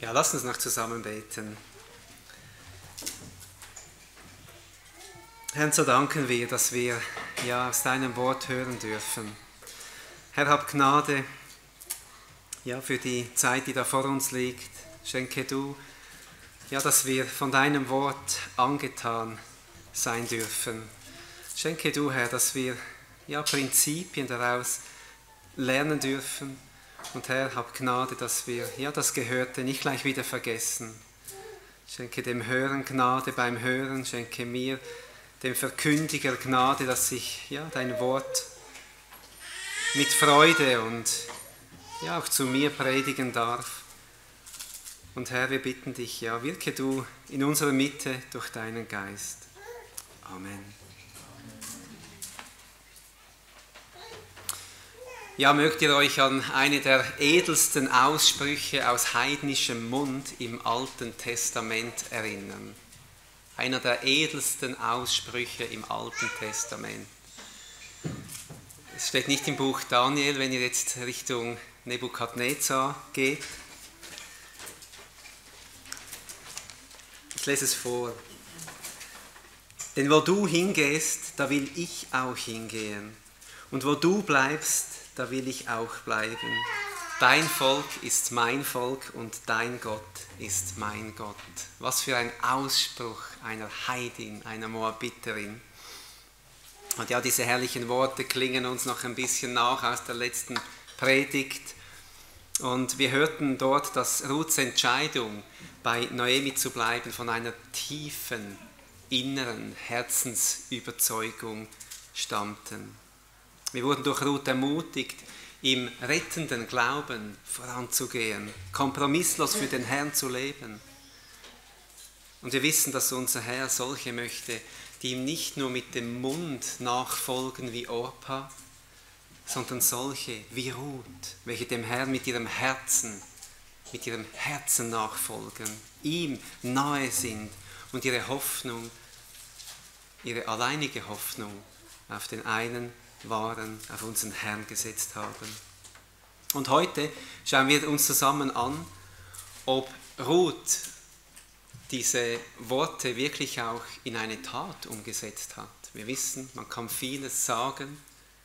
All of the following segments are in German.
Ja, lass uns noch zusammen beten. Herr, so danken wir, dass wir aus deinem Wort hören dürfen. Herr, hab Gnade für die Zeit, die da vor uns liegt. Schenke du, dass wir von deinem Wort angetan sein dürfen. Schenke du, Herr, dass wir Prinzipien daraus lernen dürfen. Und Herr, hab Gnade, dass wir das Gehörte nicht gleich wieder vergessen. Schenke dem Hören Gnade beim Hören, schenke mir, dem Verkündiger, Gnade, dass ich dein Wort mit Freude und auch zu mir predigen darf. Und Herr, wir bitten dich, wirke du in unserer Mitte durch deinen Geist. Amen. Ja, mögt ihr euch an eine der edelsten Aussprüche aus heidnischem Mund im Alten Testament erinnern? Einer der edelsten Aussprüche im Alten Testament. Es steht nicht im Buch Daniel, wenn ihr jetzt Richtung Nebukadnezar geht. Ich lese es vor. Denn wo du hingehst, da will ich auch hingehen. Und wo du bleibst, da will ich auch bleiben. Dein Volk ist mein Volk und dein Gott ist mein Gott. Was für ein Ausspruch einer Heidin, einer Moabiterin. Und diese herrlichen Worte klingen uns noch ein bisschen nach aus der letzten Predigt. Und wir hörten dort, dass Ruths Entscheidung, bei Noemi zu bleiben, von einer tiefen, inneren Herzensüberzeugung stammten. Wir wurden durch Ruth ermutigt, im rettenden Glauben voranzugehen, kompromisslos für den Herrn zu leben. Und wir wissen, dass unser Herr solche möchte, die ihm nicht nur mit dem Mund nachfolgen wie Orpa, sondern solche wie Ruth, welche dem Herrn mit ihrem Herzen nachfolgen, ihm nahe sind und ihre Hoffnung, ihre alleinige Hoffnung auf den einen wahren, auf unseren Herrn gesetzt haben. Und heute schauen wir uns zusammen an, ob Ruth diese Worte wirklich auch in eine Tat umgesetzt hat. Wir wissen, man kann vieles sagen,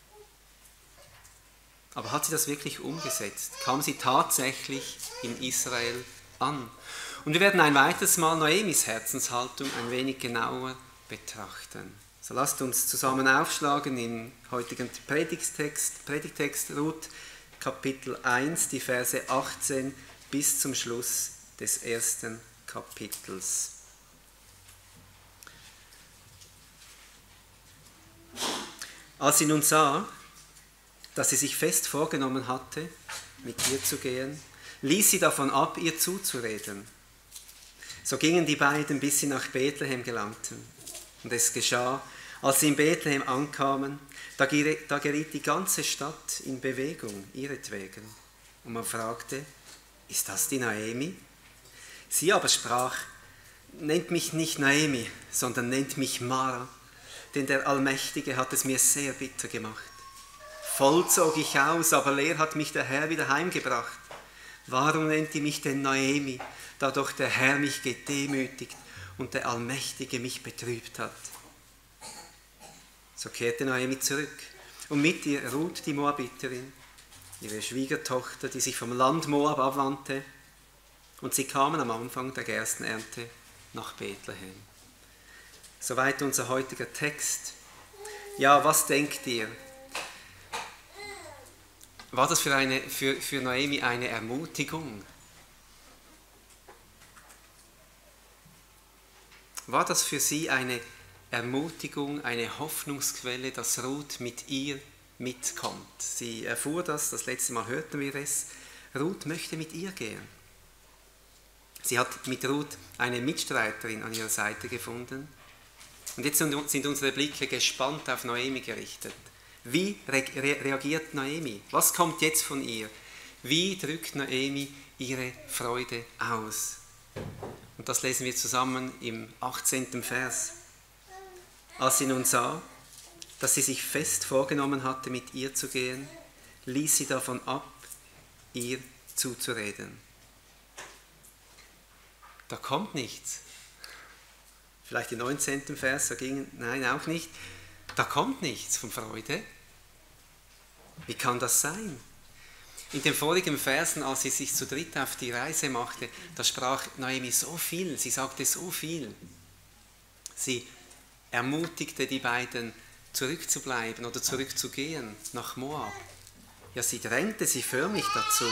aber hat sie das wirklich umgesetzt? Kam sie tatsächlich in Israel an? Und wir werden ein weiteres Mal Noemis Herzenshaltung ein wenig genauer betrachten. So lasst uns zusammen aufschlagen im heutigen Predigtext Ruth, Kapitel 1, die Verse 18 bis zum Schluss des ersten Kapitels. Als sie nun sah, dass sie sich fest vorgenommen hatte, mit ihr zu gehen, ließ sie davon ab, ihr zuzureden. So gingen die beiden, bis sie nach Bethlehem gelangten. Und es geschah, als sie in Bethlehem ankamen, da geriet die ganze Stadt in Bewegung, ihretwegen. Und man fragte, ist das die Noemi? Sie aber sprach, nennt mich nicht Noemi, sondern nennt mich Mara, denn der Allmächtige hat es mir sehr bitter gemacht. Voll zog ich aus, aber leer hat mich der Herr wieder heimgebracht. Warum nennt ihr mich denn Noemi, da doch der Herr mich gedemütigt und der Allmächtige mich betrübt hat? So kehrte Noemi zurück und mit ihr Ruth die Moabiterin, ihre Schwiegertochter, die sich vom Land Moab abwandte, und sie kamen am Anfang der Gerstenernte nach Bethlehem. Soweit unser heutiger Text. Ja, was denkt ihr? War das für Noemi eine Ermutigung? War das für sie eine Ermutigung, eine Hoffnungsquelle, dass Ruth mit ihr mitkommt? Sie erfuhr das letzte Mal hörten wir es, Ruth möchte mit ihr gehen. Sie hat mit Ruth eine Mitstreiterin an ihrer Seite gefunden. Und jetzt sind unsere Blicke gespannt auf Noemi gerichtet. Wie reagiert Noemi? Was kommt jetzt von ihr? Wie drückt Noemi ihre Freude aus? Und das lesen wir zusammen im 18. Vers. Als sie nun sah, dass sie sich fest vorgenommen hatte, mit ihr zu gehen, ließ sie davon ab, ihr zuzureden. da kommt nichts. Vielleicht im 19. Vers, nein, auch nicht. Da kommt nichts von Freude. Wie kann das sein? In den vorigen Versen, als sie sich zu dritt auf die Reise machte, da sprach Naomi so viel, sie sagte so viel. Sie ermutigte die beiden, zurückzubleiben oder zurückzugehen nach Moab. Ja, sie drängte sie förmlich dazu.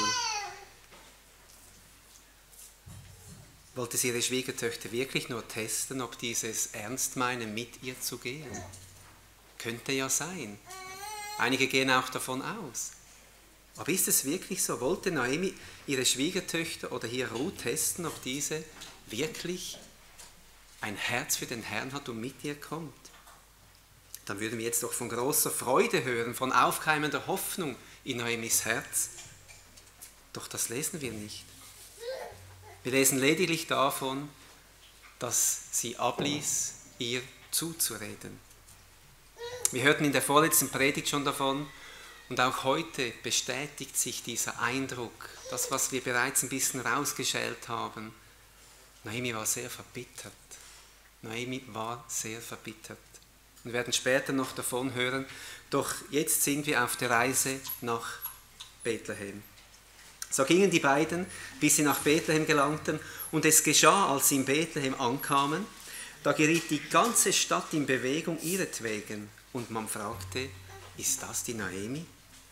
Wollte sie ihre Schwiegertöchter wirklich nur testen, ob diese es ernst meinen, mit ihr zu gehen? Könnte ja sein. Einige gehen auch davon aus. Aber ist es wirklich so? Wollte Naomi ihre Schwiegertöchter oder hier Ruth testen, ob diese wirklich ein Herz für den Herrn hat und mit ihr kommt? Dann würden wir jetzt doch von großer Freude hören, von aufkeimender Hoffnung in Naomis Herz. Doch das lesen wir nicht. Wir lesen lediglich davon, dass sie abließ, ihr zuzureden. Wir hörten in der vorletzten Predigt schon davon und auch heute bestätigt sich dieser Eindruck, das, was wir bereits ein bisschen rausgeschält haben. Naomi war sehr verbittert. Naomi war sehr verbittert. Wir werden später noch davon hören, doch jetzt sind wir auf der Reise nach Bethlehem. So gingen die beiden, bis sie nach Bethlehem gelangten, und es geschah, als sie in Bethlehem ankamen, da geriet die ganze Stadt in Bewegung ihretwegen, und man fragte, ist das die Naomi?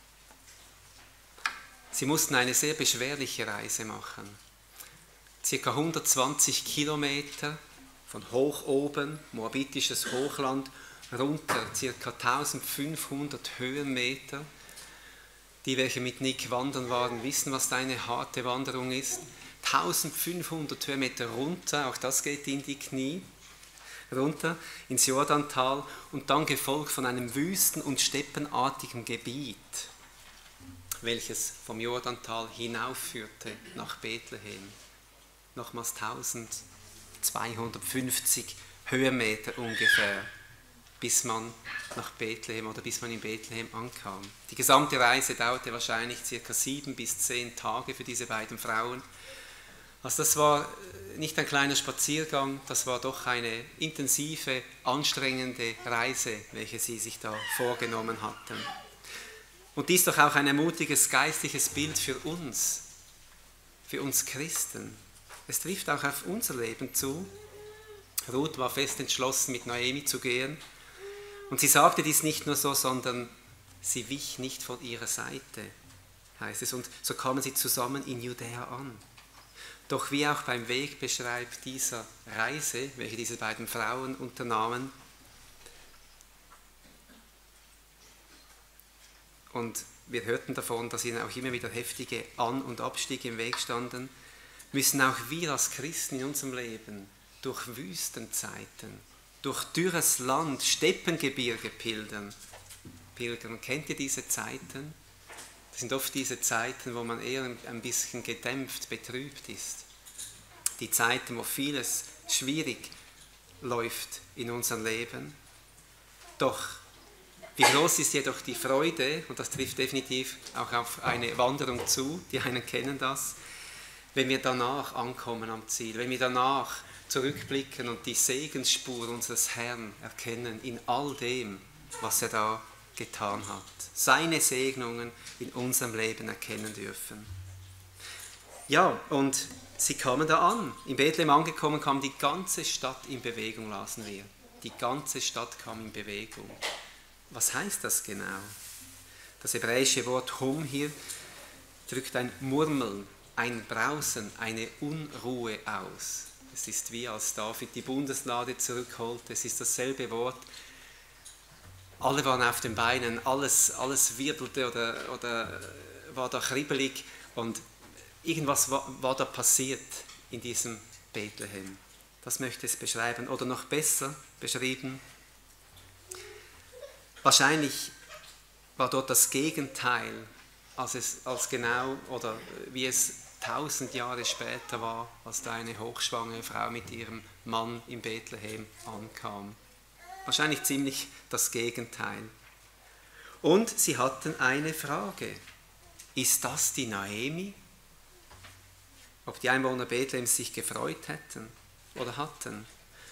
Sie mussten eine sehr beschwerliche Reise machen. Circa 120 Kilometer von hoch oben, moabitisches Hochland, runter, circa 1500 Höhenmeter. Die, welche mit Nick wandern waren, wissen, was da eine harte Wanderung ist. 1500 Höhenmeter runter, auch das geht in die Knie, runter ins Jordantal und dann gefolgt von einem wüsten- und steppenartigen Gebiet, welches vom Jordantal hinaufführte nach Bethlehem. Nochmals 1250 Höhenmeter ungefähr, bis man nach Bethlehem oder bis man in Bethlehem ankam. Die gesamte Reise dauerte wahrscheinlich ca. 7 bis 10 Tage für diese beiden Frauen. Also das war nicht ein kleiner Spaziergang, das war doch eine intensive, anstrengende Reise, welche sie sich da vorgenommen hatten. Und dies doch auch ein ermutiges geistliches Bild für uns Christen. Es trifft auch auf unser Leben zu. Ruth war fest entschlossen, mit Naomi zu gehen. Und sie sagte dies nicht nur so, sondern sie wich nicht von ihrer Seite, heißt es. Und so kamen sie zusammen in Judäa an. Doch wie auch beim Wegbeschreib dieser Reise, welche diese beiden Frauen unternahmen, und wir hörten davon, dass ihnen auch immer wieder heftige An- und Abstiege im Weg standen, müssen auch wir als Christen in unserem Leben durch Wüstenzeiten, durch dürres Land, Steppengebirge pilgern. Kennt ihr diese Zeiten? Das sind oft diese Zeiten, wo man eher ein bisschen gedämpft, betrübt ist. Die Zeiten, wo vieles schwierig läuft in unserem Leben. Doch wie groß ist jedoch die Freude, und das trifft definitiv auch auf eine Wanderung zu, die einen kennen das, wenn wir danach ankommen am Ziel, wenn wir danach zurückblicken und die Segensspur unseres Herrn erkennen in all dem, was er da getan hat. Seine Segnungen in unserem Leben erkennen dürfen. Ja, und sie kamen da an. In Bethlehem angekommen, kam die ganze Stadt in Bewegung, lasen wir. Die ganze Stadt kam in Bewegung. Was heißt das genau? Das hebräische Wort Hum hier drückt ein Murmeln, ein Brausen, eine Unruhe aus. Es ist wie als David die Bundeslade zurückholt, es ist dasselbe Wort. Alle waren auf den Beinen, alles wirbelte oder war da kribbelig und irgendwas war da passiert in diesem Bethlehem. Das möchte es beschreiben oder noch besser beschrieben. Wahrscheinlich war dort das Gegenteil, als genau oder wie es 1000 Jahre später war, als da eine hochschwangere Frau mit ihrem Mann in Bethlehem ankam. Wahrscheinlich ziemlich das Gegenteil. Und sie hatten eine Frage. Ist das die Naomi? ob die Einwohner Bethlehems sich gefreut hätten oder hatten.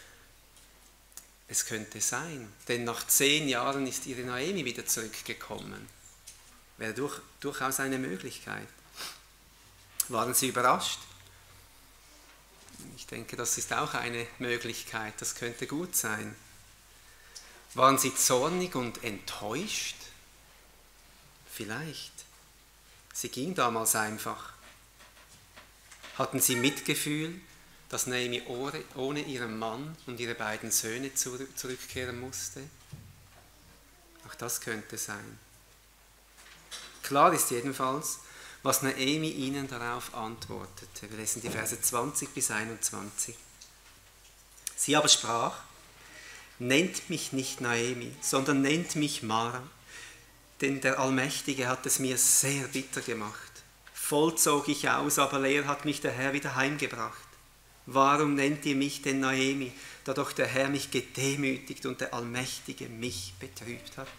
Es könnte sein, denn nach 10 Jahren ist ihre Naomi wieder zurückgekommen. Wäre durchaus eine Möglichkeit. Waren sie überrascht? Ich denke, das ist auch eine Möglichkeit, das könnte gut sein. Waren sie zornig und enttäuscht? Vielleicht. Sie ging damals einfach. Hatten sie Mitgefühl, dass Naomi ohne ihren Mann und ihre beiden Söhne zurückkehren musste? Auch das könnte sein. Klar ist jedenfalls, was Naomi ihnen darauf antwortete. Wir lesen die Verse 20 bis 21. Sie aber sprach: Nennt mich nicht Naomi, sondern nennt mich Mara, denn der Allmächtige hat es mir sehr bitter gemacht. Voll zog ich aus, aber leer hat mich der Herr wieder heimgebracht. Warum nennt ihr mich denn Naomi, da doch der Herr mich gedemütigt und der Allmächtige mich betrübt hat?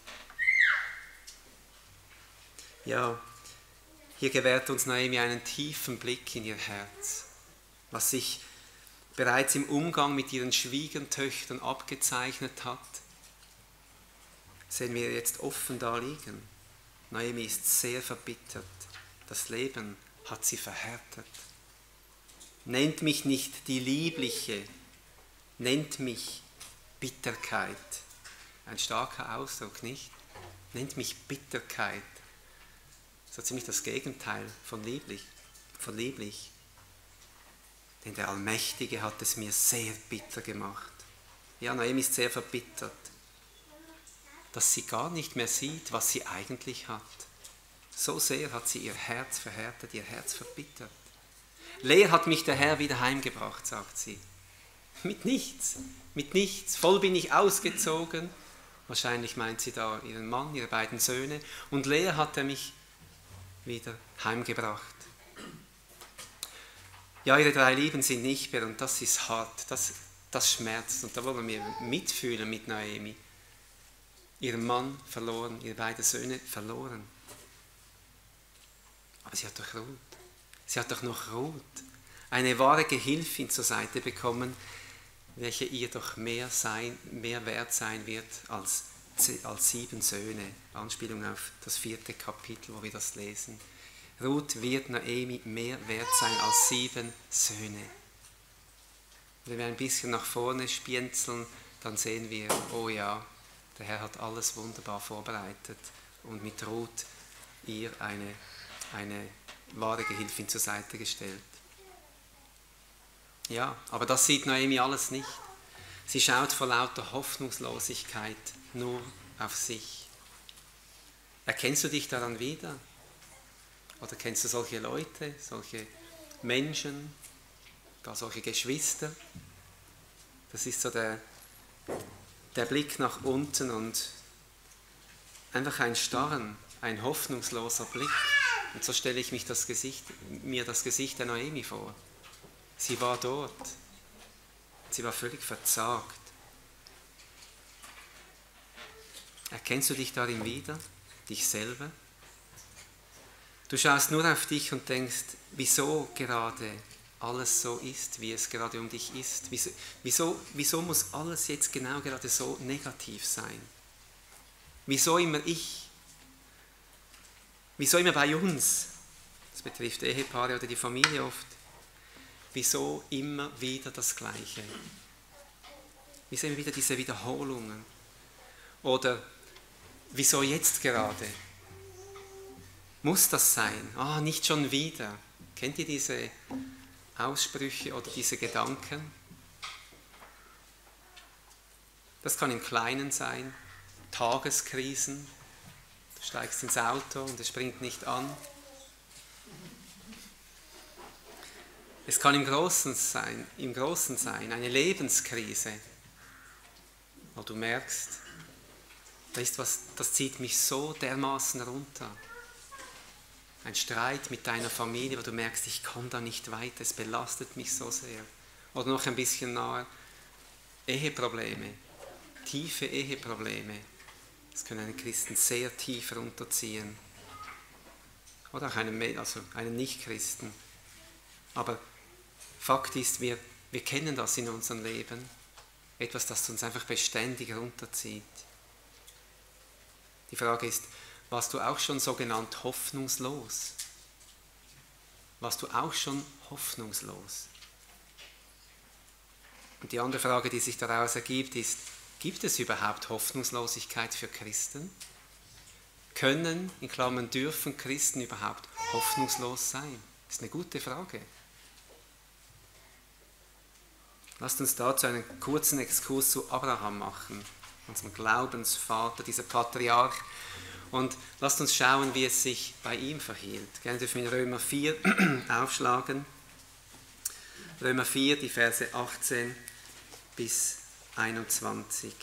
Ja, hier gewährt uns Naomi einen tiefen Blick in ihr Herz, was sich bereits im Umgang mit ihren Schwiegertöchtern abgezeichnet hat, sehen wir jetzt offen da liegen. Naomi ist sehr verbittert. Das Leben hat sie verhärtet. Nennt mich nicht die Liebliche, nennt mich Bitterkeit. Ein starker Ausdruck, nicht? Nennt mich Bitterkeit. So ziemlich das Gegenteil von lieblich. Denn der Allmächtige hat es mir sehr bitter gemacht. Ja, Naomi ist sehr verbittert, dass sie gar nicht mehr sieht, was sie eigentlich hat. So sehr hat sie ihr Herz verhärtet, ihr Herz verbittert. Leer hat mich der Herr wieder heimgebracht, sagt sie. Mit nichts. Voll bin ich ausgezogen. Wahrscheinlich meint sie da ihren Mann, ihre beiden Söhne. Und leer hat er mich wieder heimgebracht. Ja, ihre 3 Lieben sind nicht mehr und das ist hart, das schmerzt. Und da wollen wir mitfühlen mit Naomi. Ihren Mann verloren, ihre beiden Söhne verloren. Aber sie hat doch Ruth. Sie hat doch noch Ruth, eine wahre Gehilfin zur Seite bekommen, welche ihr doch mehr wert sein wird als 7 Söhne. Anspielung auf das 4. Kapitel, wo wir das lesen. Ruth wird Naomi mehr wert sein als 7 Söhne. Wenn wir ein bisschen nach vorne spienzeln, dann sehen wir, oh ja, der Herr hat alles wunderbar vorbereitet und mit Ruth ihr eine wahre Gehilfin zur Seite gestellt. Ja, aber das sieht Naomi alles nicht. Sie schaut vor lauter Hoffnungslosigkeit nur auf sich. Erkennst du dich daran wieder? Oder kennst du solche Leute, solche Menschen, gar solche Geschwister? Das ist so der Blick nach unten und einfach ein Starren, ein hoffnungsloser Blick. Und so stelle ich mir das Gesicht der Naomi vor. Sie war dort. Sie war völlig verzagt. Erkennst du dich darin wieder? Dich selber? Du schaust nur auf dich und denkst, wieso gerade alles so ist, wie es gerade um dich ist. Wieso muss alles jetzt genau gerade so negativ sein? Wieso immer ich? Wieso immer bei uns? Das betrifft Ehepaare oder die Familie oft. Wieso immer wieder das Gleiche? Wieso immer wieder diese Wiederholungen? Oder wieso jetzt gerade? Muss das sein? Nicht schon wieder. Kennt ihr diese Aussprüche oder diese Gedanken? Das kann im Kleinen sein, Tageskrisen. Du steigst ins Auto und es springt nicht an. Es kann im Großen sein, eine Lebenskrise, wo du merkst, da ist was, das zieht mich so dermaßen runter. Ein Streit mit deiner Familie, wo du merkst, ich komme da nicht weiter, es belastet mich so sehr. Oder noch ein bisschen nahe, Eheprobleme, tiefe Eheprobleme. Das können einen Christen sehr tief runterziehen. Oder auch einen Nichtchristen. Aber Fakt ist, wir kennen das in unserem Leben. Etwas, das uns einfach beständig runterzieht. Die Frage ist, warst du auch schon sogenannt hoffnungslos? Warst du auch schon hoffnungslos? Und die andere Frage, die sich daraus ergibt, ist, gibt es überhaupt Hoffnungslosigkeit für Christen? Können, in Klammern dürfen Christen überhaupt hoffnungslos sein? Das ist eine gute Frage. Lasst uns dazu einen kurzen Exkurs zu Abraham machen, unserem Glaubensvater, dieser Patriarch. Und lasst uns schauen, wie es sich bei ihm verhielt. Gerne dürfen wir Römer 4 aufschlagen. Römer 4, die Verse 18 bis 21.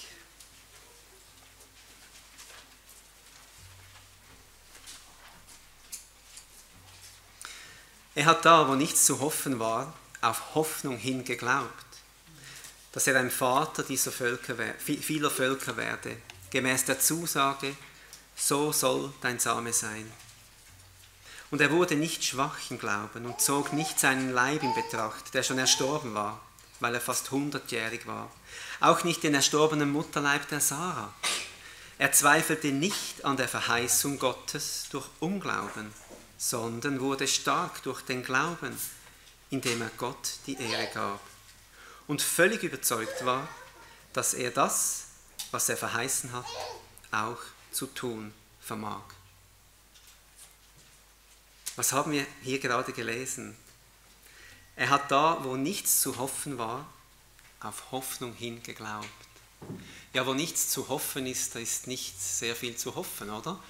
Er hat da, wo nichts zu hoffen war, auf Hoffnung hin geglaubt, dass er ein Vater vieler Völker werde, gemäß der Zusage, so soll dein Same sein. Und er wurde nicht schwach im Glauben und zog nicht seinen Leib in Betracht, der schon erstorben war, weil er fast 100-jährig war, auch nicht den erstorbenen Mutterleib der Sarah. Er zweifelte nicht an der Verheißung Gottes durch Unglauben, sondern wurde stark durch den Glauben, indem er Gott die Ehre gab und völlig überzeugt war, dass er das, was er verheißen hat, auch zu tun vermag. Was haben wir hier gerade gelesen? Er hat da, wo nichts zu hoffen war, auf Hoffnung hin geglaubt. Ja, wo nichts zu hoffen ist, da ist nicht sehr viel zu hoffen, oder?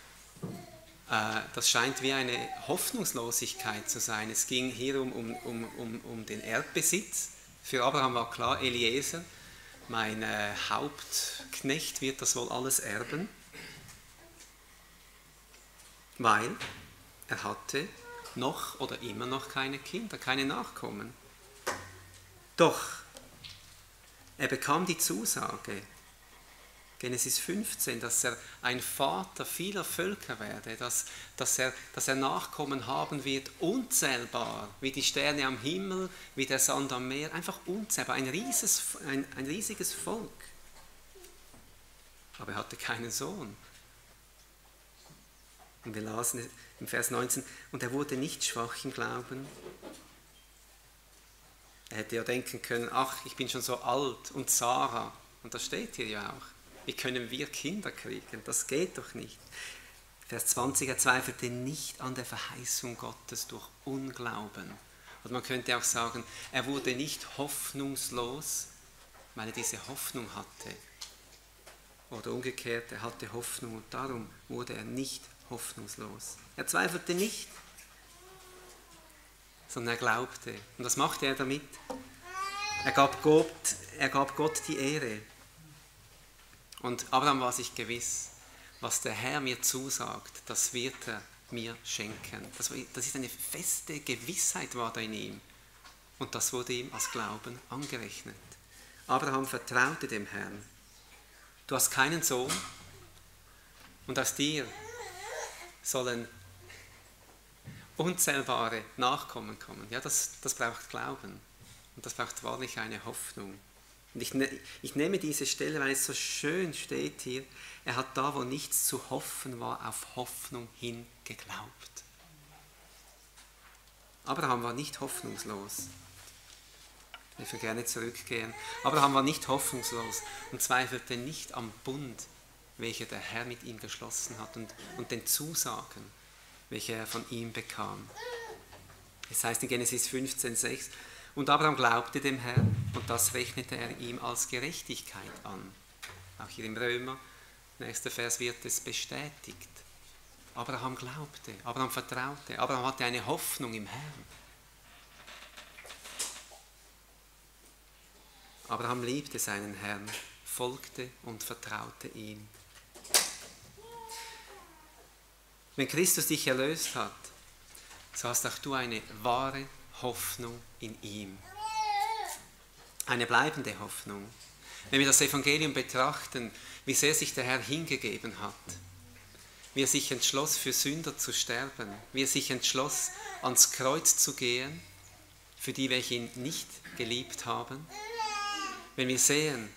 Das scheint wie eine Hoffnungslosigkeit zu sein. Es ging hier um den Erbbesitz. Für Abraham war klar, Eliezer, mein Hauptknecht, wird das wohl alles erben, weil er hatte noch oder immer noch keine Kinder, keine Nachkommen. Doch er bekam die Zusage, Genesis 15, dass er ein Vater vieler Völker werde, dass er Nachkommen haben wird, unzählbar, wie die Sterne am Himmel, wie der Sand am Meer, einfach unzählbar, ein riesiges Volk. Aber er hatte keinen Sohn. Und wir lasen im Vers 19, und er wurde nicht schwach im Glauben. Er hätte ja denken können, ach, ich bin schon so alt und Sarah, und das steht hier ja auch. Wie können wir Kinder kriegen? Das geht doch nicht. Vers 20, er zweifelte nicht an der Verheißung Gottes durch Unglauben. Und man könnte auch sagen, er wurde nicht hoffnungslos, weil er diese Hoffnung hatte. Oder umgekehrt, er hatte Hoffnung und darum wurde er nicht hoffnungslos. Er zweifelte nicht, sondern er glaubte. Und was machte er damit? Er gab Gott die Ehre. Und Abraham war sich gewiss, was der Herr mir zusagt, das wird er mir schenken. Das ist eine feste Gewissheit war da in ihm. Und das wurde ihm als Glauben angerechnet. Abraham vertraute dem Herrn. Du hast keinen Sohn und aus dir sollen unzählbare Nachkommen kommen. Ja, das braucht Glauben und das braucht wahrlich eine Hoffnung. Und ich nehme diese Stelle, weil es so schön steht hier, er hat da, wo nichts zu hoffen war, auf Hoffnung hin geglaubt. Abraham war nicht hoffnungslos. Ich will gerne zurückgehen. Abraham war nicht hoffnungslos und zweifelte nicht am Bund, welcher der Herr mit ihm geschlossen hat und den Zusagen, welche er von ihm bekam. Es heißt in Genesis 15,6, und Abraham glaubte dem Herrn und das rechnete er ihm als Gerechtigkeit an. Auch hier im Römer, nächster Vers, wird es bestätigt. Abraham glaubte, Abraham vertraute, Abraham hatte eine Hoffnung im Herrn. Abraham liebte seinen Herrn, folgte und vertraute ihm. Wenn Christus dich erlöst hat, so hast auch du eine wahre Hoffnung in ihm. Eine bleibende Hoffnung. Wenn wir das Evangelium betrachten, wie sehr sich der Herr hingegeben hat, wie er sich entschloss, für Sünder zu sterben, wie er sich entschloss, ans Kreuz zu gehen für die, welche ihn nicht geliebt haben. Wenn wir sehen,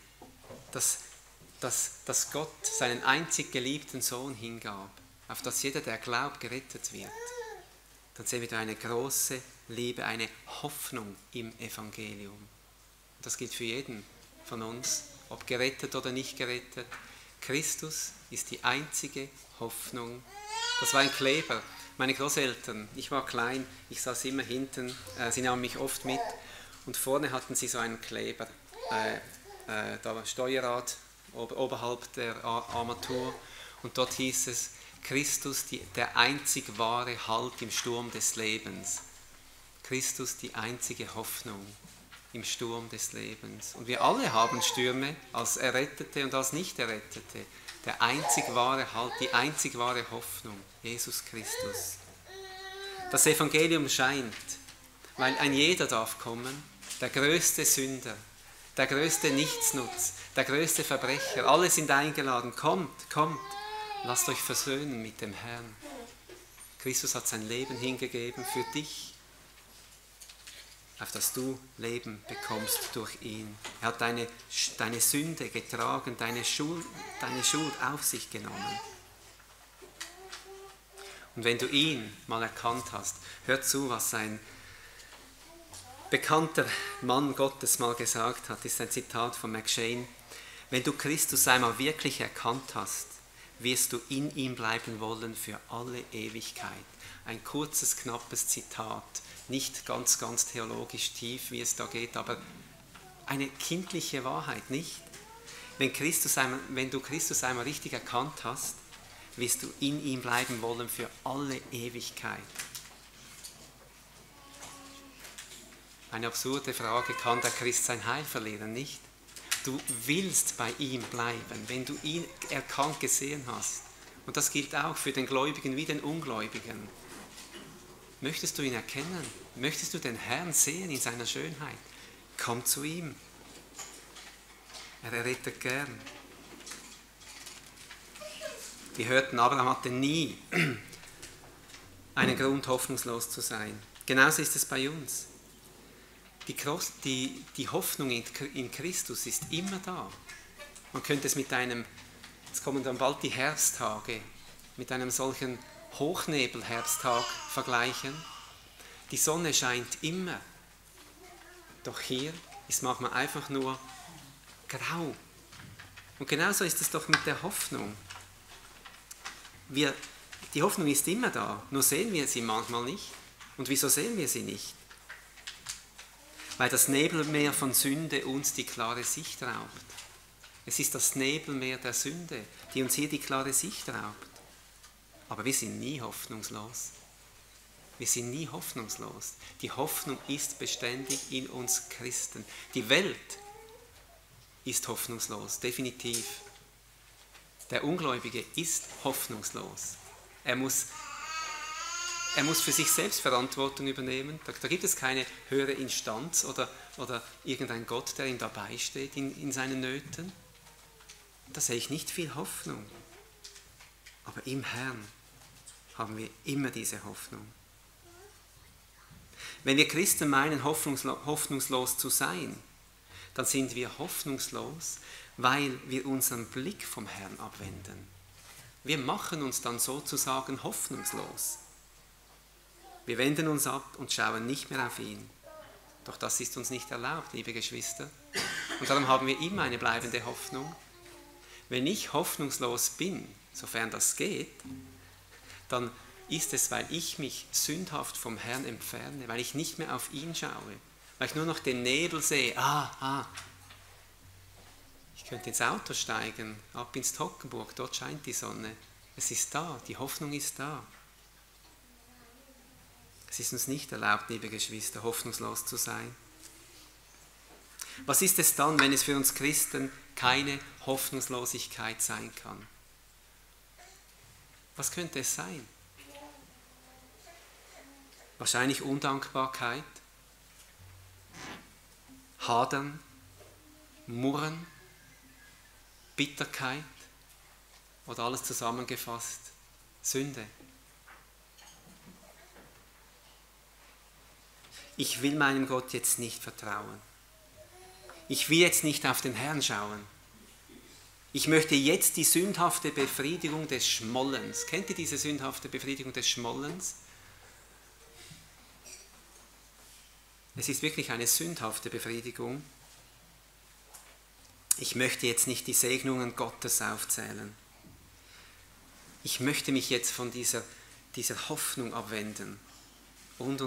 dass Gott seinen einzig geliebten Sohn hingab, auf dass jeder, der glaubt, gerettet wird, dann sehen wir da eine große Liebe, eine Hoffnung im Evangelium. Und das gilt für jeden von uns, ob gerettet oder nicht gerettet. Christus ist die einzige Hoffnung. Das war ein Kleber. Meine Großeltern, ich war klein, ich saß immer hinten, sie nahmen mich oft mit und vorne hatten sie so einen Kleber, da war Steuerrad oberhalb der Armatur und dort hieß es, Christus, der einzig wahre Halt im Sturm des Lebens. Christus, die einzige Hoffnung im Sturm des Lebens. Und wir alle haben Stürme, als Errettete und als Nicht-Errettete. Der einzig wahre Halt, die einzig wahre Hoffnung, Jesus Christus. Das Evangelium scheint, weil ein jeder darf kommen, der größte Sünder, der größte Nichtsnutz, der größte Verbrecher, alle sind eingeladen, kommt, kommt, lasst euch versöhnen mit dem Herrn. Christus hat sein Leben hingegeben für dich, auf dass du Leben bekommst durch ihn. Er hat deine Sünde getragen, deine Schuld auf sich genommen. Und wenn du ihn mal erkannt hast, hör zu, was ein bekannter Mann Gottes mal gesagt hat, ist ein Zitat von McCheyne. Wenn du Christus einmal wirklich erkannt hast, wirst du in ihm bleiben wollen für alle Ewigkeit. Ein kurzes, knappes Zitat, nicht ganz theologisch tief, wie es da geht, aber eine kindliche Wahrheit, nicht? Wenn du Christus einmal richtig erkannt hast, wirst du in ihm bleiben wollen für alle Ewigkeit. Eine absurde Frage, kann der Christ sein Heil verlieren, nicht? Du willst bei ihm bleiben, wenn du ihn erkannt gesehen hast. Und das gilt auch für den Gläubigen wie den Ungläubigen. Möchtest du ihn erkennen? Möchtest du den Herrn sehen in seiner Schönheit? Komm zu ihm. Er errettet gern. Wir hörten, Abraham hatte nie einen Grund, hoffnungslos zu sein. Genauso ist es bei uns. Die Hoffnung in Christus ist immer da. Man könnte es mit jetzt kommen dann bald die Herbsttage, mit einem solchen Hochnebelherbsttag vergleichen. Die Sonne scheint immer, doch hier ist manchmal einfach nur grau. Und genauso ist es doch mit der Hoffnung. Die Hoffnung ist immer da, nur sehen wir sie manchmal nicht. Und wieso sehen wir sie nicht? Weil das Nebelmeer von Sünde uns die klare Sicht raubt. Es ist das Nebelmeer der Sünde, die uns hier die klare Sicht raubt. Aber wir sind nie hoffnungslos. Wir sind nie hoffnungslos. Die Hoffnung ist beständig in uns Christen. Die Welt ist hoffnungslos, definitiv. Der Ungläubige ist hoffnungslos. Er muss für sich selbst Verantwortung übernehmen. Da gibt es keine höhere Instanz oder irgendein Gott, der ihm dabei steht in seinen Nöten. Da sehe ich nicht viel Hoffnung. Aber im Herrn haben wir immer diese Hoffnung. Wenn wir Christen meinen, hoffnungslos zu sein, dann sind wir hoffnungslos, weil wir unseren Blick vom Herrn abwenden. Wir machen uns dann sozusagen hoffnungslos. Wir wenden uns ab und schauen nicht mehr auf ihn. Doch das ist uns nicht erlaubt, liebe Geschwister. Und darum haben wir immer eine bleibende Hoffnung. Wenn ich hoffnungslos bin, sofern das geht, dann ist es, weil ich mich sündhaft vom Herrn entferne, weil ich nicht mehr auf ihn schaue, weil ich nur noch den Nebel sehe. Ich könnte ins Auto steigen, ab ins Toggenburg, dort scheint die Sonne. Es ist da, die Hoffnung ist da. Es ist uns nicht erlaubt, liebe Geschwister, hoffnungslos zu sein. Was ist es dann, wenn es für uns Christen keine Hoffnungslosigkeit sein kann? Was könnte es sein? Wahrscheinlich Undankbarkeit, Hadern, Murren, Bitterkeit oder alles zusammengefasst, Sünde. ich will meinem Gott jetzt nicht vertrauen. Ich will jetzt nicht auf den Herrn schauen. Ich möchte jetzt die sündhafte Befriedigung des Schmollens. Kennt ihr diese sündhafte Befriedigung des Schmollens? Es ist wirklich eine sündhafte Befriedigung. Ich möchte jetzt nicht die Segnungen Gottes aufzählen. Ich möchte mich jetzt von dieser Hoffnung abwenden. Und.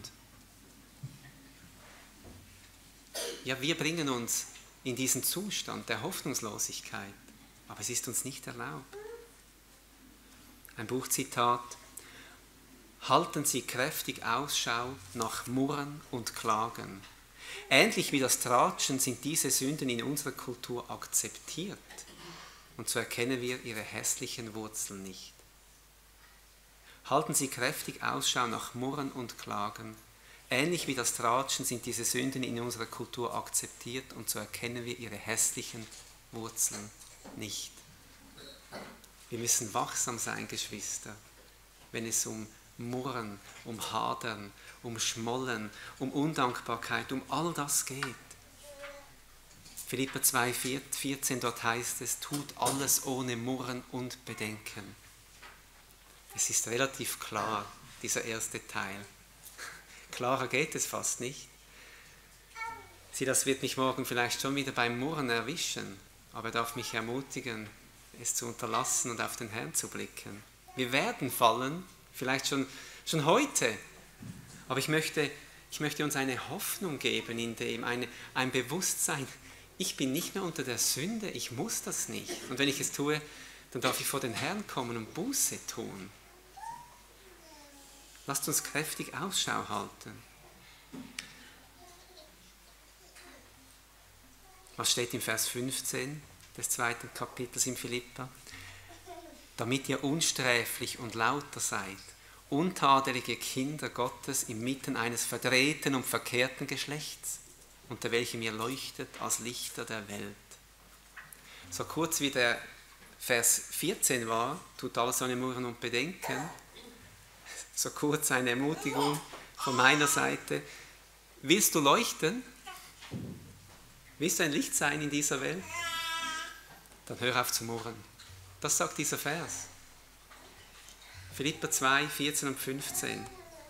Ja, wir bringen uns in diesen Zustand der Hoffnungslosigkeit, aber es ist uns nicht erlaubt. Ein Buchzitat: Halten Sie kräftig Ausschau nach Murren und Klagen. Ähnlich wie das Tratschen sind diese Sünden in unserer Kultur akzeptiert, und so erkennen wir ihre hässlichen Wurzeln nicht. Halten Sie kräftig Ausschau nach Murren und Klagen. Ähnlich wie das Tratschen sind diese Sünden in unserer Kultur akzeptiert, und so erkennen wir ihre hässlichen Wurzeln nicht. Wir müssen wachsam sein, Geschwister, wenn es um Murren, um Hadern, um Schmollen, um Undankbarkeit, um all das geht. Philipper 2,14, dort heißt es, tut alles ohne Murren und Bedenken. Es ist relativ klar, dieser erste Teil. Klarer geht es fast nicht. Sieh, das wird mich morgen vielleicht schon wieder beim Murren erwischen, aber er darf mich ermutigen, es zu unterlassen und auf den Herrn zu blicken. Wir werden fallen, vielleicht schon heute, aber ich möchte uns eine Hoffnung geben, in dem ein Bewusstsein, ich bin nicht mehr unter der Sünde, ich muss das nicht. Und wenn ich es tue, dann darf ich vor den Herrn kommen und Buße tun. Lasst uns kräftig Ausschau halten. Was steht im Vers 15 des 2. Kapitels in Philippa? Damit ihr unsträflich und lauter seid, untadelige Kinder Gottes inmitten eines verdrehten und verkehrten Geschlechts, unter welchem ihr leuchtet als Lichter der Welt. So kurz wie der Vers 14 war, tut alles ohne Murren und Bedenken, so kurz eine Ermutigung von meiner Seite. Willst du leuchten? Willst du ein Licht sein in dieser Welt? Dann hör auf zu murren. Das sagt dieser Vers. Philipper 2, 14 und 15.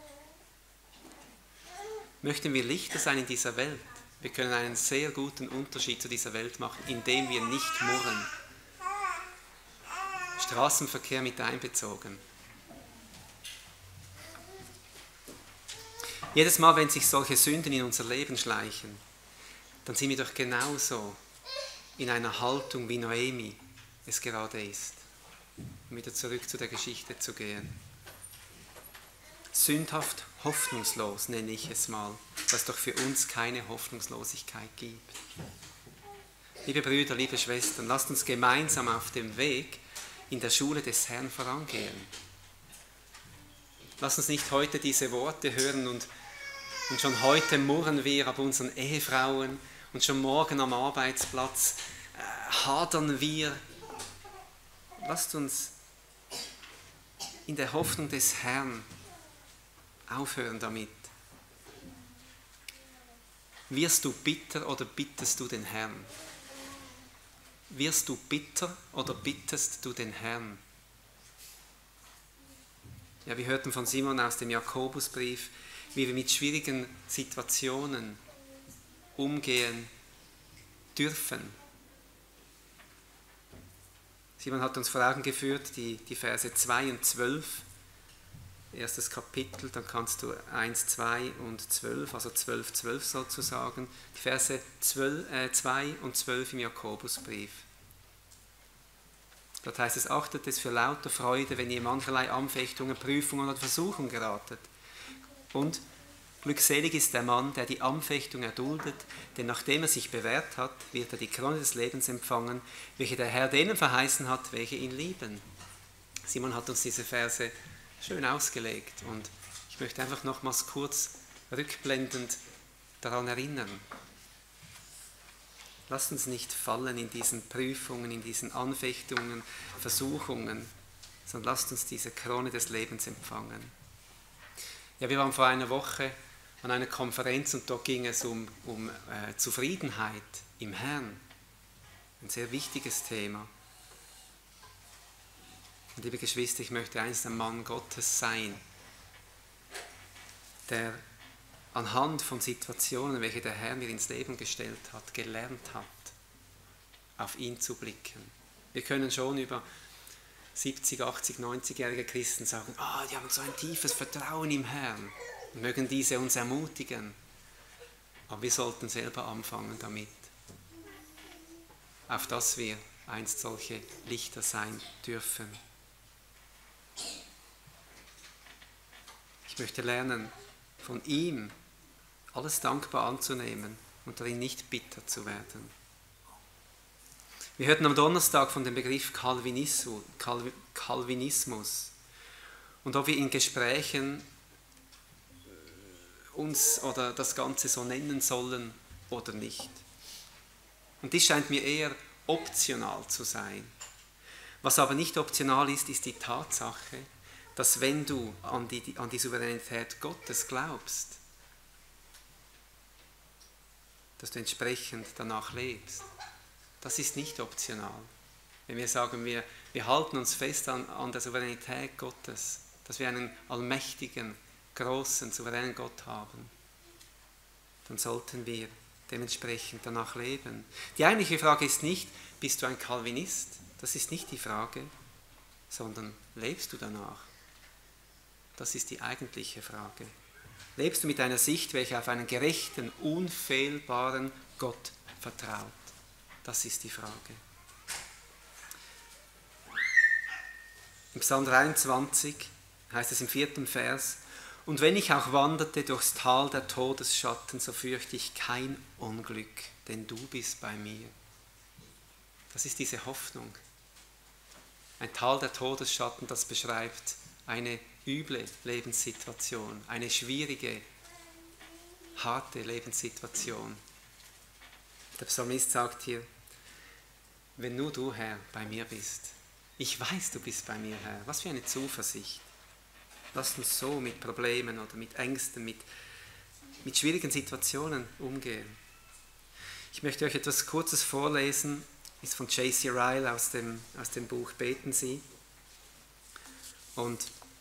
Möchten wir Lichter sein in dieser Welt? Wir können einen sehr guten Unterschied zu dieser Welt machen, indem wir nicht murren. Straßenverkehr mit einbezogen. Jedes Mal, wenn sich solche Sünden in unser Leben schleichen, dann sind wir doch genauso in einer Haltung, wie Noemi es gerade ist. Um wieder zurück zu der Geschichte zu gehen. Sündhaft hoffnungslos nenne ich es mal, weil es doch für uns keine Hoffnungslosigkeit gibt. Liebe Brüder, liebe Schwestern, lasst uns gemeinsam auf dem Weg in der Schule des Herrn vorangehen. Lasst uns nicht heute diese Worte hören und schon heute murren wir ab unseren Ehefrauen und schon morgen am Arbeitsplatz hadern wir. Lasst uns in der Hoffnung des Herrn aufhören damit. Wirst du bitter oder bittest du den Herrn? Wirst du bitter oder bittest du den Herrn? Ja, wir hörten von Simon aus dem Jakobusbrief, wie wir mit schwierigen Situationen umgehen dürfen. Simon hat uns vor Augen geführt, die Verse 2 und 12, erstes Kapitel, dann kannst du 1, 2 und 12, also 12, 12 sozusagen, die Verse 2 und 12 im Jakobusbrief. Dort heißt es, achtet es für lauter Freude, wenn ihr mancherlei Anfechtungen, Prüfungen oder Versuchungen geratet. Und glückselig ist der Mann, der die Anfechtung erduldet, denn nachdem er sich bewährt hat, wird er die Krone des Lebens empfangen, welche der Herr denen verheißen hat, welche ihn lieben. Simon hat uns diese Verse schön ausgelegt und ich möchte einfach nochmals kurz rückblendend daran erinnern. Lasst uns nicht fallen in diesen Prüfungen, in diesen Anfechtungen, Versuchungen, sondern lasst uns diese Krone des Lebens empfangen. Ja, wir waren vor einer Woche an einer Konferenz und dort ging es um Zufriedenheit im Herrn. Ein sehr wichtiges Thema. Und liebe Geschwister, ich möchte einst ein Mann Gottes sein, der anhand von Situationen, welche der Herr mir ins Leben gestellt hat, gelernt hat, auf ihn zu blicken. Wir können schon über 70, 80, 90-jährige Christen sagen, die haben so ein tiefes Vertrauen im Herrn und mögen diese uns ermutigen. Aber wir sollten selber anfangen damit, auf dass wir einst solche Lichter sein dürfen. Ich möchte lernen, von ihm alles dankbar anzunehmen und darin nicht bitter zu werden. Wir hörten am Donnerstag von dem Begriff Calvinismus und ob wir in Gesprächen uns oder das Ganze so nennen sollen oder nicht. Und dies scheint mir eher optional zu sein. Was aber nicht optional ist, ist die Tatsache, dass wenn du an die Souveränität Gottes glaubst, dass du entsprechend danach lebst. Das ist nicht optional. Wenn wir sagen, wir halten uns fest an der Souveränität Gottes, dass wir einen allmächtigen, großen, souveränen Gott haben, dann sollten wir dementsprechend danach leben. Die eigentliche Frage ist nicht, bist du ein Calvinist? Das ist nicht die Frage, sondern lebst du danach? Das ist die eigentliche Frage. Lebst du mit einer Sicht, welche auf einen gerechten, unfehlbaren Gott vertraut? Das ist die Frage. Im Psalm 23 heißt es im 4. Vers, und wenn ich auch wanderte durchs Tal der Todesschatten, so fürchte ich kein Unglück, denn du bist bei mir. Das ist diese Hoffnung. Ein Tal der Todesschatten, das beschreibt eine üble Lebenssituation, eine schwierige, harte Lebenssituation. Der Psalmist sagt hier, wenn nur du, Herr, bei mir bist. Ich weiß, du bist bei mir, Herr. Was für eine Zuversicht. Lass uns so mit Problemen oder mit Ängsten, mit schwierigen Situationen umgehen. Ich möchte euch etwas Kurzes vorlesen, ist von J.C. Ryle aus dem Buch Beten Sie. Und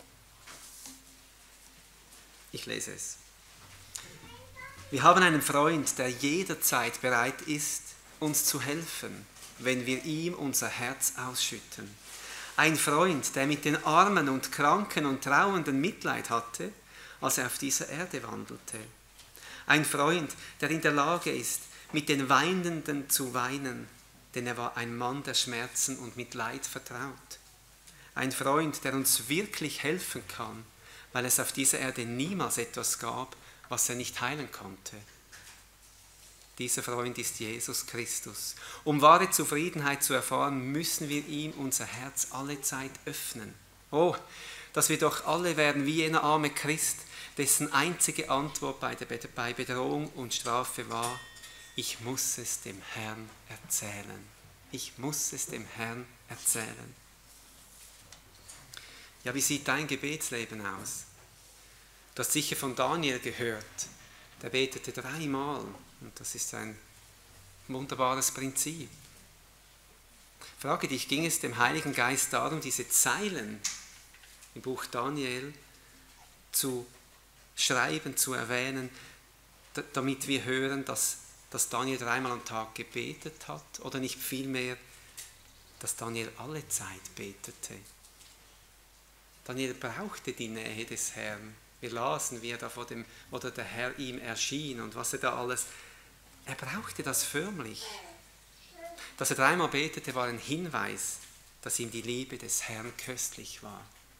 ich lese es. Wir haben einen Freund, der jederzeit bereit ist, uns zu helfen, wenn wir ihm unser Herz ausschütten. Ein Freund, der mit den Armen und Kranken und Trauernden Mitleid hatte, als er auf dieser Erde wandelte. Ein Freund, der in der Lage ist, mit den Weinenden zu weinen, denn er war ein Mann der Schmerzen und mit Leid vertraut. Ein Freund, der uns wirklich helfen kann, weil es auf dieser Erde niemals etwas gab, was er nicht heilen konnte. Dieser Freund ist Jesus Christus. Um wahre Zufriedenheit zu erfahren, müssen wir ihm unser Herz alle Zeit öffnen. Oh, dass wir doch alle werden wie jener arme Christ, dessen einzige Antwort bei Bedrohung und Strafe war, ich muss es dem Herrn erzählen. Ich muss es dem Herrn erzählen. Ja, wie sieht dein Gebetsleben aus? Du hast sicher von Daniel gehört. Der betete 3-mal. Und das ist ein wunderbares Prinzip. Frage dich, ging es dem Heiligen Geist darum, diese Zeilen im Buch Daniel zu schreiben, zu erwähnen, damit wir hören, dass Daniel 3-mal am Tag gebetet hat? Oder nicht vielmehr, dass Daniel alle Zeit betete? Daniel brauchte die Nähe des Herrn. Wir lasen, wie er da oder der Herr ihm erschien und was er da alles. Er brauchte das förmlich. Dass er 3-mal betete, war ein Hinweis, dass ihm die Liebe des Herrn köstlich war.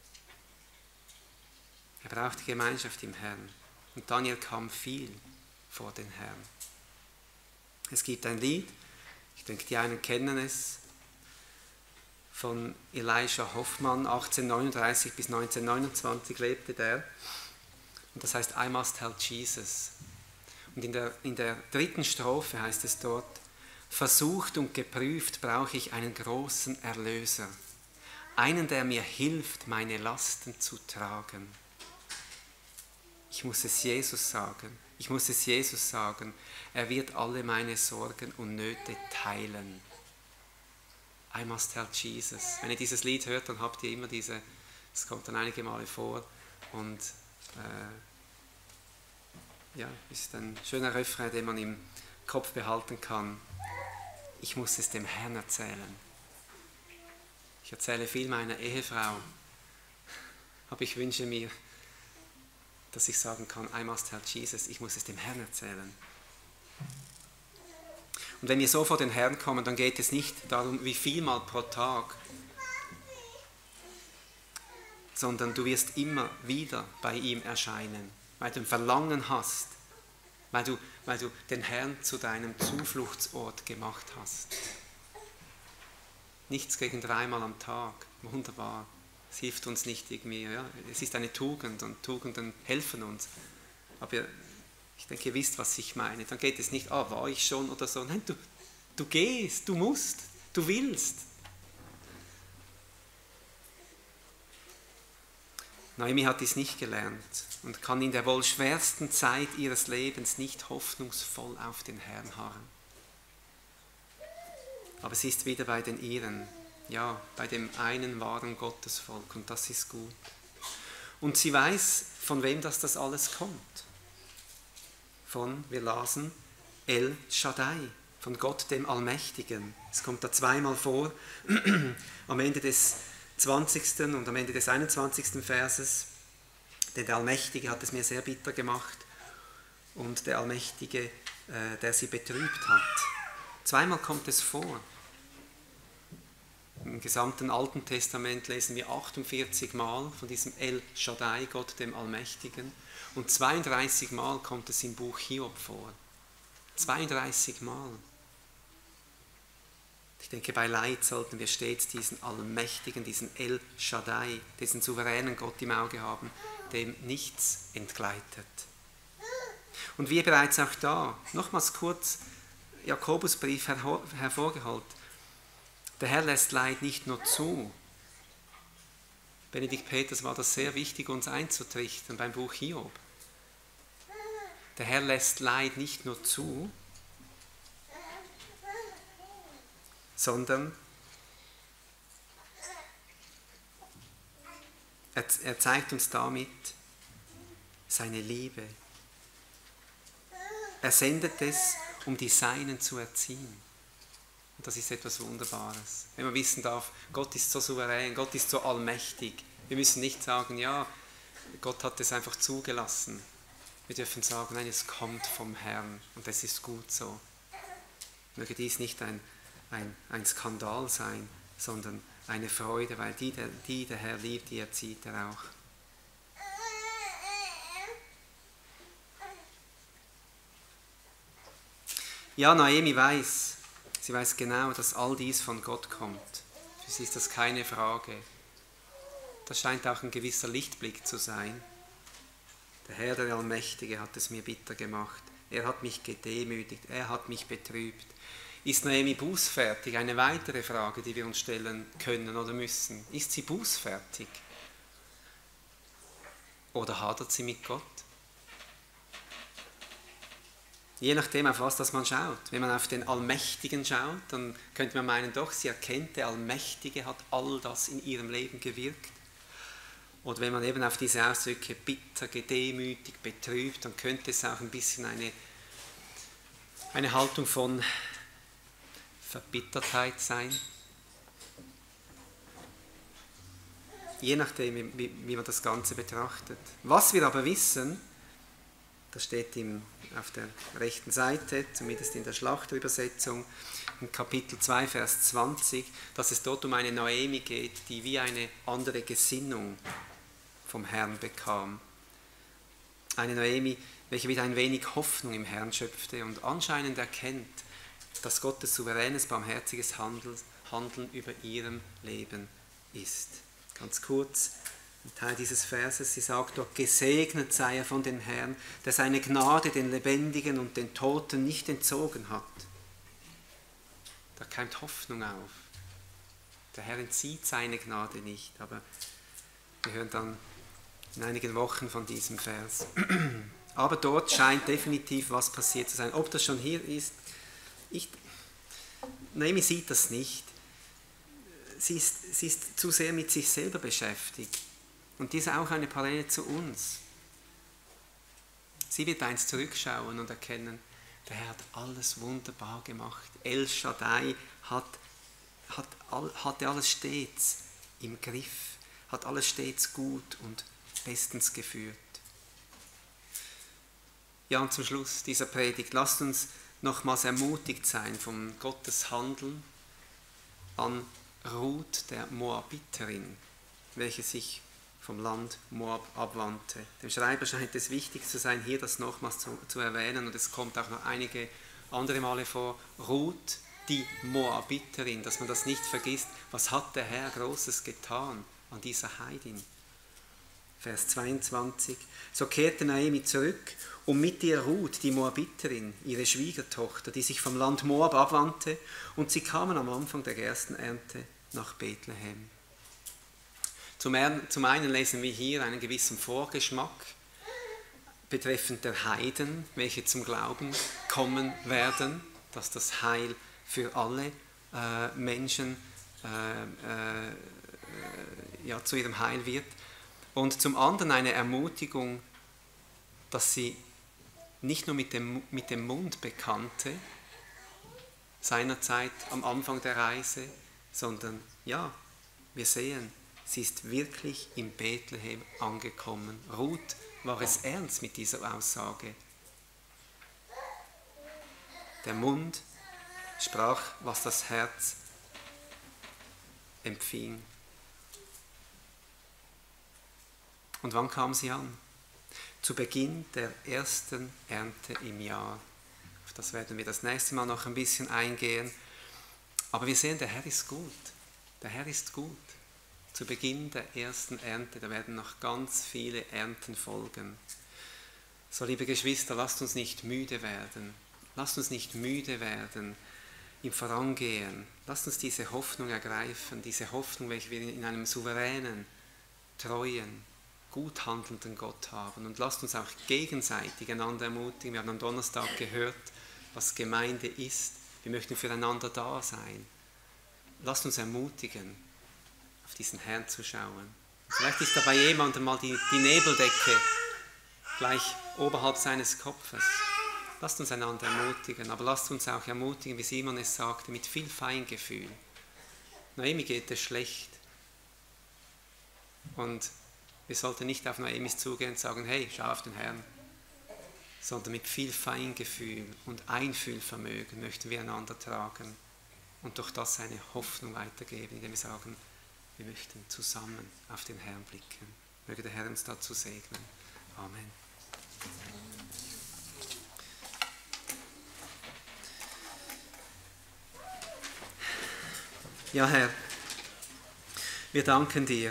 Er brauchte Gemeinschaft im Herrn. Und Daniel kam viel vor den Herrn. Es gibt ein Lied, ich denke, die einen kennen es, von Elisha Hoffmann, 1839 bis 1929 lebte der. Und das heißt, I must tell Jesus. Und in der 3. Strophe heißt es dort, versucht und geprüft brauche ich einen großen Erlöser, einen, der mir hilft, meine Lasten zu tragen. Ich muss es Jesus sagen. Ich muss es Jesus sagen. Er wird alle meine Sorgen und Nöte teilen. I must tell Jesus. Wenn ihr dieses Lied hört, dann habt ihr immer es kommt dann einige Male vor und ist ein schöner Refrain, den man im Kopf behalten kann. Ich muss es dem Herrn erzählen. Ich erzähle viel meiner Ehefrau, aber ich wünsche mir, dass ich sagen kann, I must tell Jesus, ich muss es dem Herrn erzählen. Und wenn wir so vor den Herrn kommen, dann geht es nicht darum, wie viel Mal pro Tag, sondern du wirst immer wieder bei ihm erscheinen, weil du ein Verlangen hast, weil du den Herrn zu deinem Zufluchtsort gemacht hast. Nichts gegen 3-mal am Tag, wunderbar. Es hilft uns nicht irgendwie, ja. Es ist eine Tugend und Tugenden helfen uns. Aber ich denke, ihr wisst, was ich meine. Dann geht es nicht, war ich schon oder so. Nein, du gehst, du musst, du willst. Naomi hat dies nicht gelernt und kann in der wohl schwersten Zeit ihres Lebens nicht hoffnungsvoll auf den Herrn harren. Aber sie ist wieder bei den ihren, ja, bei dem einen wahren Gottesvolk und das ist gut. Und sie weiß, von wem das alles kommt. Wir lasen, El Shaddai, von Gott dem Allmächtigen. Es kommt da 2-mal vor, am Ende des 20. und am Ende des 21. Verses. Denn der Allmächtige hat es mir sehr bitter gemacht und der Allmächtige, der sie betrübt hat. 2-mal kommt es vor. Im gesamten Alten Testament lesen wir 48 Mal von diesem El Shaddai, Gott dem Allmächtigen. Und 32 Mal kommt es im Buch Hiob vor. 32 Mal. Ich denke, bei Leid sollten wir stets diesen Allmächtigen, diesen El Shaddai, diesen souveränen Gott im Auge haben, dem nichts entgleitet. Und wie bereits auch da, nochmals kurz Jakobusbrief hervorgeholt, der Herr lässt Leid nicht nur zu. Benedikt Peters war das sehr wichtig, uns einzutrichtern beim Buch Hiob. Der Herr lässt Leid nicht nur zu, sondern er zeigt uns damit seine Liebe. Er sendet es, um die Seinen zu erziehen. Und das ist etwas Wunderbares. Wenn man wissen darf, Gott ist so souverän, Gott ist so allmächtig. Wir müssen nicht sagen, ja, Gott hat es einfach zugelassen. Wir dürfen sagen, nein, es kommt vom Herrn und es ist gut so. Möge dies nicht ein Skandal sein, sondern eine Freude, weil die der Herr liebt, die erzieht er auch. Ja, Naomi weiß, sie weiß genau, dass all dies von Gott kommt. Für sie ist das keine Frage. Das scheint auch ein gewisser Lichtblick zu sein. Der Herr, der Allmächtige, hat es mir bitter gemacht. Er hat mich gedemütigt, er hat mich betrübt. Ist Naomi bußfertig? Eine weitere Frage, die wir uns stellen können oder müssen. Ist sie bußfertig? Oder hadert sie mit Gott? Je nachdem, auf was das man schaut. Wenn man auf den Allmächtigen schaut, dann könnte man meinen, doch, sie erkennt, der Allmächtige hat all das in ihrem Leben gewirkt. Oder wenn man eben auf diese Ausdrücke bitter, gedemütigt, betrübt, dann könnte es auch ein bisschen eine Haltung von Verbittertheit sein. Je nachdem, wie man das Ganze betrachtet. Was wir aber wissen, das steht auf der rechten Seite, zumindest in der Schlachterübersetzung, in Kapitel 2, Vers 20, dass es dort um eine Naomi geht, die wie eine andere Gesinnung vom Herrn bekam. Eine Naomi, welche wieder ein wenig Hoffnung im Herrn schöpfte und anscheinend erkennt, dass Gottes souveränes, barmherziges Handeln über ihrem Leben ist. Ganz kurz, ein Teil dieses Verses, sie sagt dort, gesegnet sei er von dem Herrn, der seine Gnade den Lebendigen und den Toten nicht entzogen hat. Da keimt Hoffnung auf. Der Herr entzieht seine Gnade nicht, aber wir hören dann in einigen Wochen von diesem Vers. Aber dort scheint definitiv was passiert zu sein. Ob das schon hier ist, Naomi sieht das nicht. Sie ist zu sehr mit sich selber beschäftigt. Und dies ist auch eine Parallele zu uns. Sie wird einst zurückschauen und erkennen, der Herr hat alles wunderbar gemacht. El Shaddai hatte alles stets im Griff, hat alles stets gut und bestens geführt. Ja, und zum Schluss dieser Predigt, lasst uns nochmals ermutigt sein vom Gottes Handeln an Ruth, der Moabiterin, welche sich vom Land Moab abwandte. Dem Schreiber scheint es wichtig zu sein, hier das nochmals zu erwähnen, und es kommt auch noch einige andere Male vor. Ruth, die Moabiterin, dass man das nicht vergisst. Was hat der Herr Großes getan an dieser Heidin? Vers 22. So kehrte Naomi zurück, und mit ihr Ruth, die Moabiterin, ihre Schwiegertochter, die sich vom Land Moab abwandte, und sie kamen am Anfang der Gerstenernte nach Bethlehem. Zum einen lesen wir hier einen gewissen Vorgeschmack betreffend der Heiden, welche zum Glauben kommen werden, dass das Heil für alle Menschen zu ihrem Heil wird. Und zum anderen eine Ermutigung, dass sie nicht nur mit dem Mund bekannte, seinerzeit am Anfang der Reise, sondern ja, wir sehen, sie ist wirklich in Bethlehem angekommen. Ruth war es ernst mit dieser Aussage. Der Mund sprach, was das Herz empfing. Und wann kam sie an? Zu Beginn der ersten Ernte im Jahr. Auf das werden wir das nächste Mal noch ein bisschen eingehen. Aber wir sehen, der Herr ist gut. Der Herr ist gut. Zu Beginn der ersten Ernte, da werden noch ganz viele Ernten folgen. So, liebe Geschwister, lasst uns nicht müde werden. Lasst uns nicht müde werden im Vorangehen. Lasst uns diese Hoffnung ergreifen, diese Hoffnung, welche wir in einem souveränen, treuen, gut handelnden Gott haben. Und lasst uns auch gegenseitig einander ermutigen. Wir haben am Donnerstag gehört, was Gemeinde ist. Wir möchten füreinander da sein. Lasst uns ermutigen, auf diesen Herrn zu schauen. Vielleicht ist da bei jemandem mal die Nebeldecke gleich oberhalb seines Kopfes. Lasst uns einander ermutigen, aber lasst uns auch ermutigen, wie Simon es sagte, mit viel Feingefühl. Naomi geht es schlecht. Und wir sollten nicht auf Naomis zugehen und sagen, hey, schau auf den Herrn. Sondern mit viel Feingefühl und Einfühlvermögen möchten wir einander tragen und durch das eine Hoffnung weitergeben, indem wir sagen, wir möchten zusammen auf den Herrn blicken. Möge der Herr uns dazu segnen. Amen. Ja, Herr, wir danken dir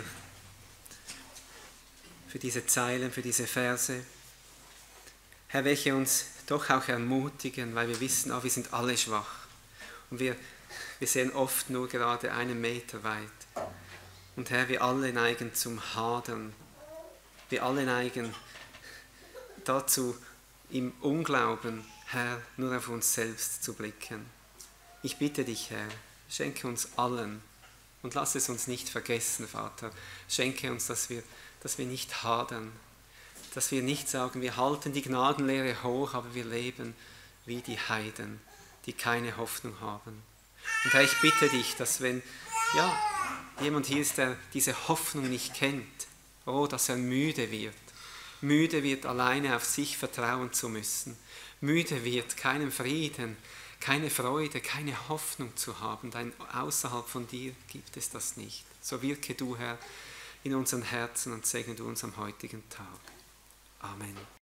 für diese Zeilen, für diese Verse. Herr, welche uns doch auch ermutigen, weil wir wissen, wir sind alle schwach. Und wir sehen oft nur gerade einen Meter weit. Und Herr, wir alle neigen zum Hadern. Wir alle neigen dazu, im Unglauben, Herr, nur auf uns selbst zu blicken. Ich bitte dich, Herr, schenke uns allen und lass es uns nicht vergessen, Vater. Schenke uns, dass wir nicht hadern, dass wir nicht sagen, wir halten die Gnadenlehre hoch, aber wir leben wie die Heiden, die keine Hoffnung haben. Und Herr, ich bitte dich, dass wenn jemand hier ist, der diese Hoffnung nicht kennt, dass er müde wird, alleine auf sich vertrauen zu müssen, müde wird, keinen Frieden, keine Freude, keine Hoffnung zu haben, denn außerhalb von dir gibt es das nicht. So wirke du, Herr, in unseren Herzen und segne du uns am heutigen Tag. Amen.